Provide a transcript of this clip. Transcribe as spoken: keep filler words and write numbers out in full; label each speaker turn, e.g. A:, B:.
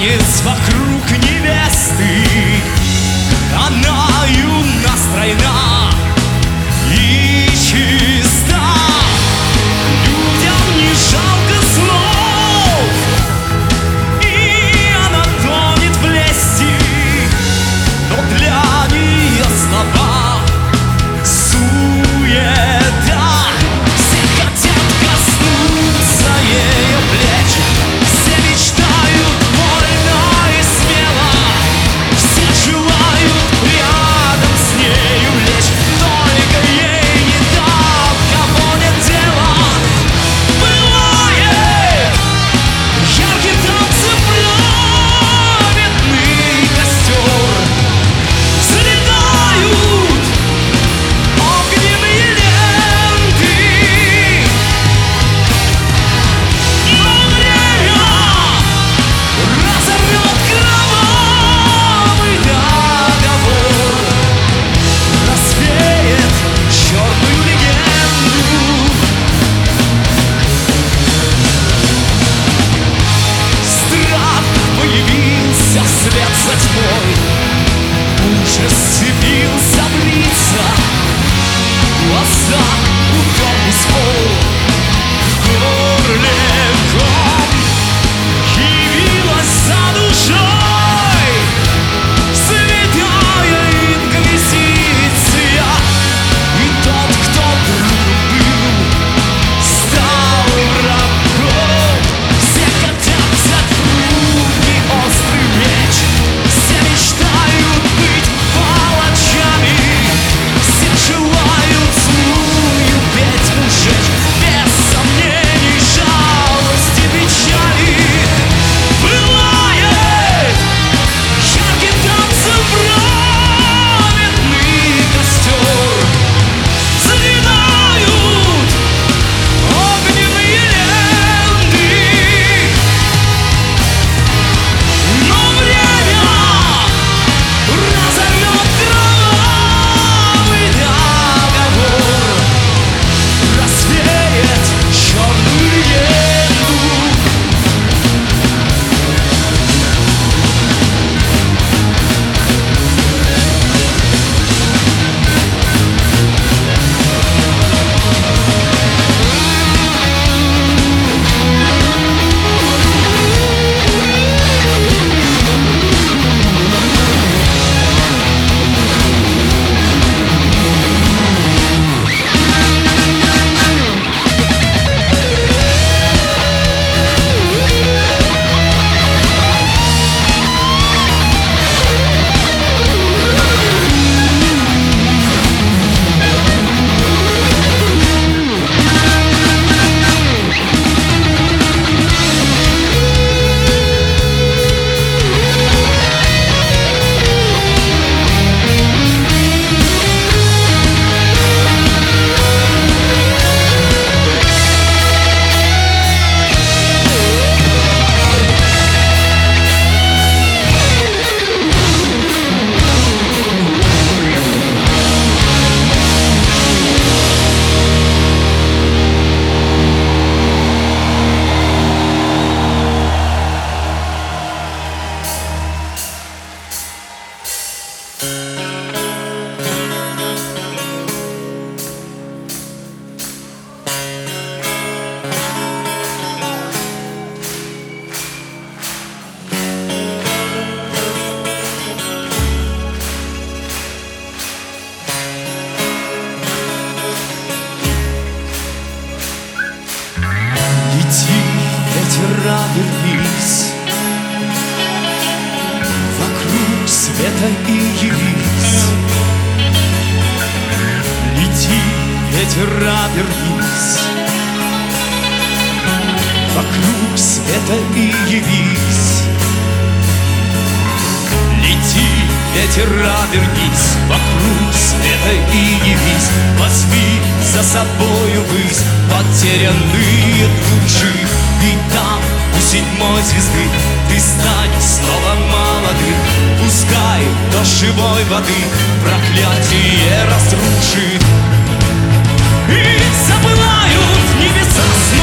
A: танец вокруг невесты. Она юна, стройна и чиста. Людям не жалко слов, и она тонет в лести. Но для нее слова суета. Все хотят коснуться ее плеч, все мечтают вольно и смело, все желают рядом с нею лечь. Только ей не до кого нет дела. Пылает ярким танцем пламенный костер, взлетают огненные ленты. Но время разорвет кровавый договор, развеет черную легенду. Страх появился вслед за тьмой, ужас сцепился в лицах, глаза уперлись в пол, в горле ком. Явилась за душой святая инквизиция, и тот, кто другом был, стал врагом. Все хотят взять в руки острый меч, все мечтают быть палачами, все желают злую ведьму сжечь, без сомнений, жалости, печали. Пылает ярким танцем пламенный костер, взлетают огненные ленты. Но время разорвет кровавый договор, развеет черную легенду. Лети, ветер, вернись, вокруг света и явись. Лети, ветер, вернись, вокруг света и явись. Лети, ветер, вернись, вокруг света и явись. Возьми за собою высь потерянные души, и там у седьмой звезды ты стань снова молодым. Пускай до живой воды проклятие разрушит, и запылают небеса.